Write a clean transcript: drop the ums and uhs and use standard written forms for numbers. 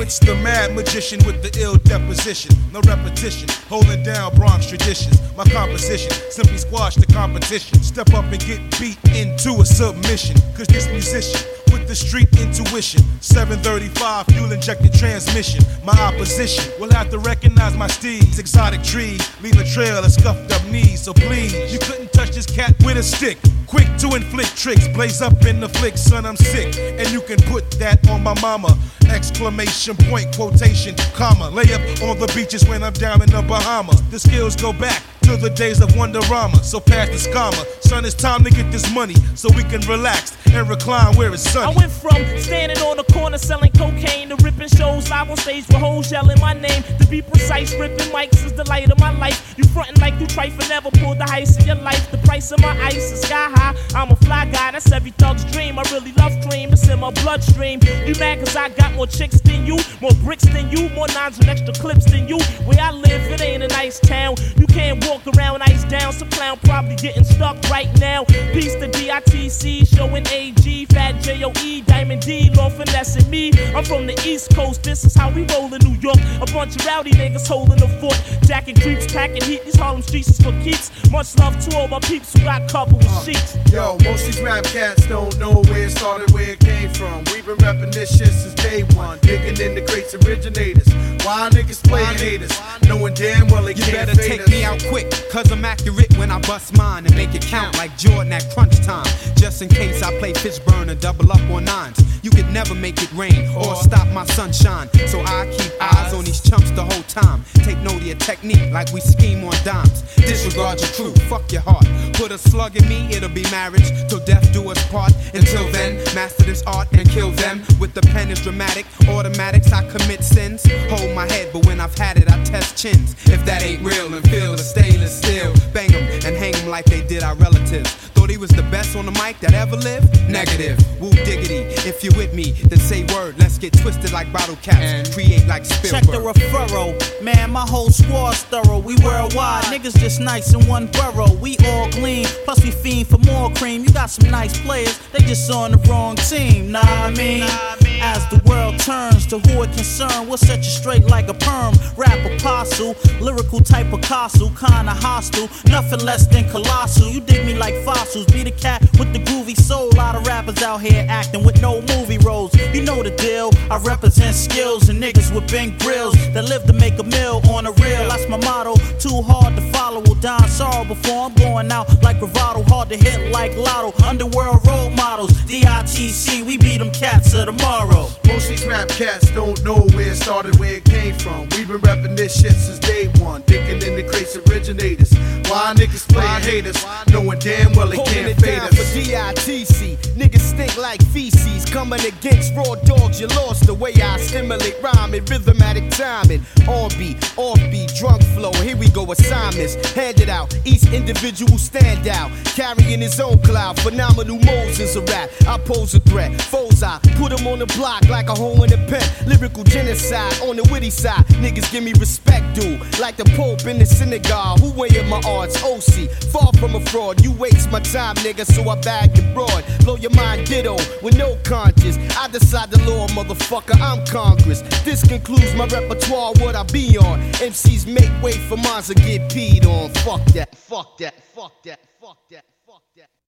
Prince, the mad magician with the ill deposition. No repetition, holding down Bronx traditions. My composition, simply squash the competition. Step up and get beat into a submission. Cause this musician with the street intuition, 735 fuel injected transmission. My opposition will have to recognize my steeds. Exotic trees leave a trail of scuffed up knees. So please, you couldn't touch this cat with a stick. Quick to inflict tricks, blaze up in the flick, son, I'm sick. And you can put that on my mama. Exclamation point, quotation, comma. Lay up on the beaches when I'm down in the Bahamas. The skills go back to the days of Wonderama. So pass the scammer, son, it's time to get this money so we can relax and recline where it's sunny. I went from standing on the corner selling cocaine to ripping shows live on stage with hoes yelling my name. To be precise, ripping mics is the light of my life. You frontin' like you trifle, never pulled the heist in your life. The price of my ice is sky high. I'm a fly guy, that's every thug's dream. I really love cream, it's in my bloodstream. You mad cause I got more chicks than you, more bricks than you, more nines and extra clips than you. Where I live, it ain't a nice town. You can't walk around ice down. Some clown probably getting stuck right now. Peace to DITC, showing AG, Fat JOE, Diamond D, Law finessing me. I'm from the East Coast, this is how we roll in New York. A bunch of rowdy niggas holding the fort, jacking creeps, packing heat. These Harlem streets is for keeps. Much love to all my peeps who got covered with sheets. Yo, most these rap cats don't know where it started, where it came from. We've been repping this shit since day one, digging in the crates originators. Why niggas playing haters, knowing damn well they can't better fade take us. me out quick, cause I'm accurate when I bust mine and make it count like Jordan at crunch time. Just in case I play Fishburne and double up on nines. You could never make it rain or stop my sunshine. So I keep eyes on these chumps the whole time. Take note of your technique like we scheme on dimes. Disregard your crew, fuck your heart. Put a slug in me, it'll be marriage till death do us part. Until then, master this art and kill them. With the pen is dramatic, automatics I commit sins. Hold my head, but when I've had it I test chins. If that ain't real and feel the stainless steel, bang them and hang them like they did our relatives. Thought he was the best on the mic that ever lived? Negative, woo diggity. If you're with me, then say word. Let's get twisted like bottle caps and create like Spielberg. Check the referral, man, my whole squad's thorough. We worldwide, niggas just nice in one borough. We all gleam, plus we fiend for more cream. You got some nice players, they just on the wrong team. Nah, I mean, as the world turns to who it concerned, we'll set you straight like a perm. Rap apostle, lyrical type of Picasso, kinda hostile, nothing less than colossal. You dig me like fossils, be the cat with the groovy soul. Lot of rappers out here acting with no movie roles. You know the deal, I represent skills and niggas with big grills that live to make a meal on the real. That's my motto, too hard to follow. Will die in sorrow before I'm going out like bravado. Hard to hit like Lotto, underworld role models. DITC, we beat them cats of tomorrow. Most these rap cats don't know where it started, where it came from. We've been repping this shit since day one, digging in the crates originators. Why niggas playing haters, knowing damn well they can't fade us. For DITC, niggas stink like feces. Coming against raw dogs, you lost the way I stimulate rhyme and rhythmatic timing. On beat, off beat, drunk flow. Here we go, assignments handed out. Each individual stand out, carrying his own cloud. Phenomenal Moses a rap. I pose a threat. Foes I put him on the block like a hole in a pen. Lyrical genocide on the witty side. Niggas give me respect, dude. Like the Pope in the synagogue. Who weighing my odds? OC. Far from a fraud. You waste my time, nigga, so I bag the broad. Blow your mind ditto with no conscience. I decide the law, motherfucker. I'm Congress. This concludes my repertoire. What I be on. MCs make way for mines or get peed on. Fuck that. Fuck that. Fuck that. Fuck that. Fuck that.